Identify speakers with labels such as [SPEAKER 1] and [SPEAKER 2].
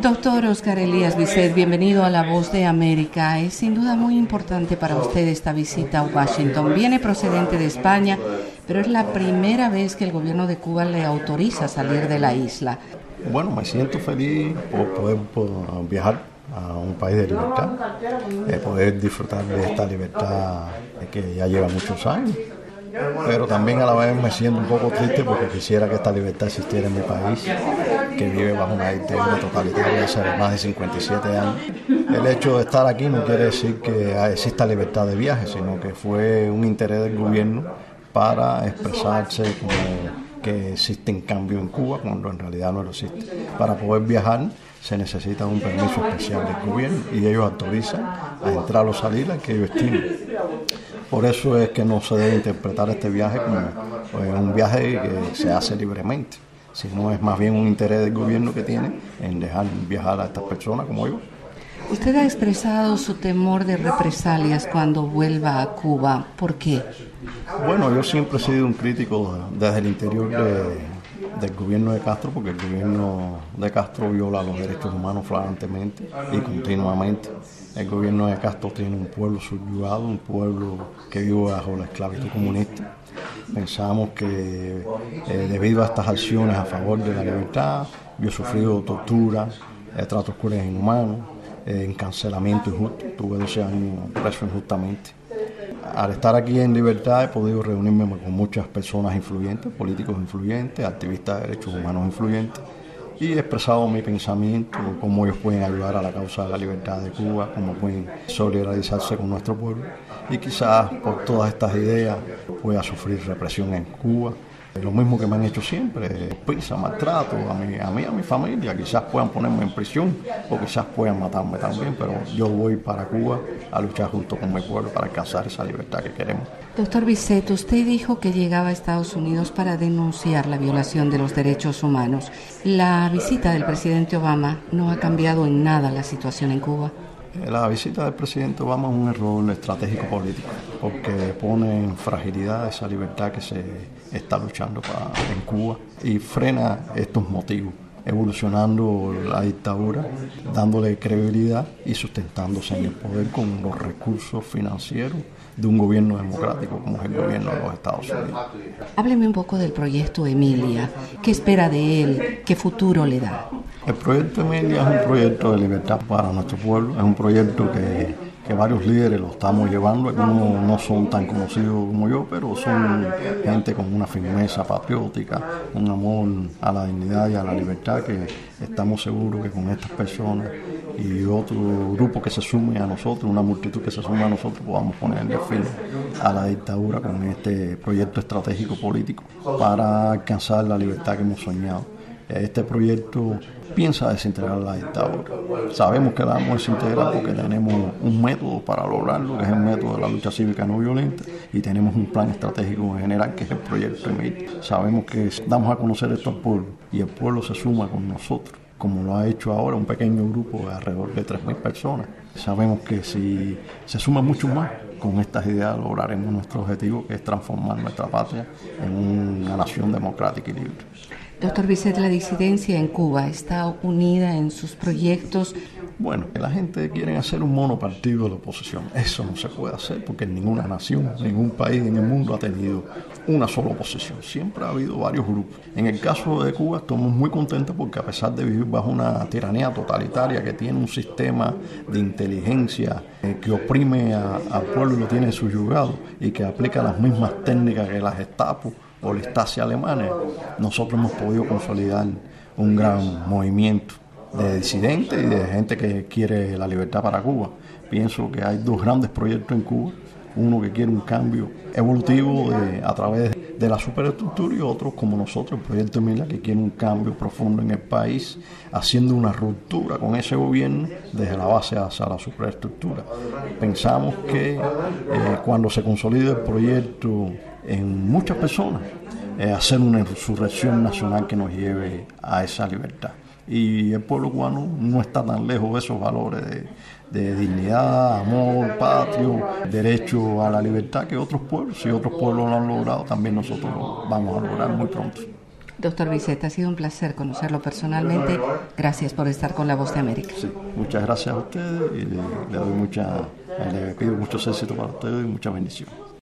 [SPEAKER 1] Doctor Oscar Elías Bisset, bienvenido a La Voz de América. Es sin duda muy importante para usted esta visita a Washington. Viene procedente de España, pero es la primera vez que el gobierno de Cuba le autoriza salir de la isla.
[SPEAKER 2] Bueno, me siento feliz por poder viajar a un país de libertad, poder disfrutar de esta libertad que ya lleva muchos años. Pero también a la vez me siento un poco triste porque quisiera que esta libertad existiera en mi país, que vive bajo una dictadura totalitaria hace más de 57 años. El hecho de estar aquí no quiere decir que exista libertad de viaje, sino que fue un interés del gobierno para expresarse como que existen cambios en Cuba, cuando en realidad no lo existe. Para poder viajar se necesita un permiso especial del gobierno y ellos autorizan a entrar o salir al que ellos estimen. Por eso es que no se debe interpretar este viaje como un viaje que se hace libremente, sino es más bien un interés del gobierno que tiene en dejar viajar a estas personas como yo.
[SPEAKER 1] Usted ha expresado su temor de represalias cuando vuelva a Cuba. ¿Por qué?
[SPEAKER 2] Bueno, yo siempre he sido un crítico desde el interior del gobierno de Castro, porque el gobierno de Castro viola los derechos humanos flagrantemente y continuamente. El gobierno de Castro tiene un pueblo subyugado, un pueblo que vive bajo la esclavitud comunista. Pensamos que debido a estas acciones a favor de la libertad, yo he sufrido tortura, tratos crueles e inhumanos, encarcelamiento injusto, tuve 12 años preso injustamente. Al estar aquí en libertad he podido reunirme con muchas personas influyentes, políticos influyentes, activistas de derechos humanos influyentes, y he expresado mi pensamiento, cómo ellos pueden ayudar a la causa de la libertad de Cuba, cómo pueden solidarizarse con nuestro pueblo, y quizás por todas estas ideas pueda sufrir represión en Cuba. Lo mismo que me han hecho siempre, prisa, maltrato a mí, a mi familia, quizás puedan ponerme en prisión o quizás puedan matarme también, pero yo voy para Cuba a luchar junto con mi pueblo para alcanzar esa libertad que queremos.
[SPEAKER 1] Doctor Bisset, usted dijo que llegaba a Estados Unidos para denunciar la violación de los derechos humanos. La visita del presidente Obama no ha cambiado en nada la situación en Cuba.
[SPEAKER 2] La visita del presidente Obama es un error estratégico político porque pone en fragilidad esa libertad que se está luchando en Cuba y frena estos motivos, evolucionando la dictadura, dándole credibilidad y sustentándose en el poder con los recursos financieros de un gobierno democrático como es el gobierno de los Estados Unidos.
[SPEAKER 1] Hábleme un poco del proyecto Emilia. ¿Qué espera de él? ¿Qué futuro le da?
[SPEAKER 2] El proyecto Emilia es un proyecto de libertad para nuestro pueblo, es un proyecto que varios líderes lo estamos llevando, algunos no son tan conocidos como yo, pero son gente con una firmeza patriótica, un amor a la dignidad y a la libertad, que estamos seguros que con estas personas y otro grupo que se sume a nosotros, una multitud que se sume a nosotros, podamos ponerle fin a la dictadura con este proyecto estratégico político para alcanzar la libertad que hemos soñado. Este proyecto piensa desintegrar la dictadura. Sabemos que la vamos a desintegrar porque tenemos un método para lograrlo, que es el método de la lucha cívica no violenta, y tenemos un plan estratégico en general, que es el proyecto Emilia. Sabemos que damos a conocer esto al pueblo y el pueblo se suma con nosotros, como lo ha hecho ahora un pequeño grupo de alrededor de 3.000 personas. Sabemos que si se suman muchos más, con estas ideas lograremos nuestro objetivo, que es transformar nuestra patria en una nación democrática y libre.
[SPEAKER 1] Doctor Bisset, ¿la disidencia en Cuba está unida en sus proyectos?
[SPEAKER 2] Bueno, la gente quiere hacer un monopartido de la oposición. Eso no se puede hacer porque ninguna nación, ningún país en el mundo ha tenido una sola oposición. Siempre ha habido varios grupos. En el caso de Cuba estamos muy contentos porque a pesar de vivir bajo una tiranía totalitaria que tiene un sistema de inteligencia que oprime al pueblo y lo tiene subyugado y que aplica las mismas técnicas que la Gestapo o la Stasi alemana, nosotros hemos podido consolidar un gran movimiento de disidentes y de gente que quiere la libertad para Cuba. Pienso que hay dos grandes proyectos en Cuba, uno que quiere un cambio evolutivo a través de la superestructura y otros como nosotros, el proyecto Emilia, que quiere un cambio profundo en el país, haciendo una ruptura con ese gobierno desde la base hacia la superestructura. Pensamos que cuando se consolide el proyecto en muchas personas, hacer una insurrección nacional que nos lleve a esa libertad. Y el pueblo cubano no está tan lejos de esos valores de dignidad, amor, patrio, derecho a la libertad que otros pueblos. Si otros pueblos lo han logrado, también nosotros lo vamos a lograr muy pronto.
[SPEAKER 1] Doctor Bisset, ha sido un placer conocerlo personalmente. Gracias por estar con La Voz de América.
[SPEAKER 2] Sí, muchas gracias a ustedes y le pido muchos éxitos para ustedes y muchas bendiciones.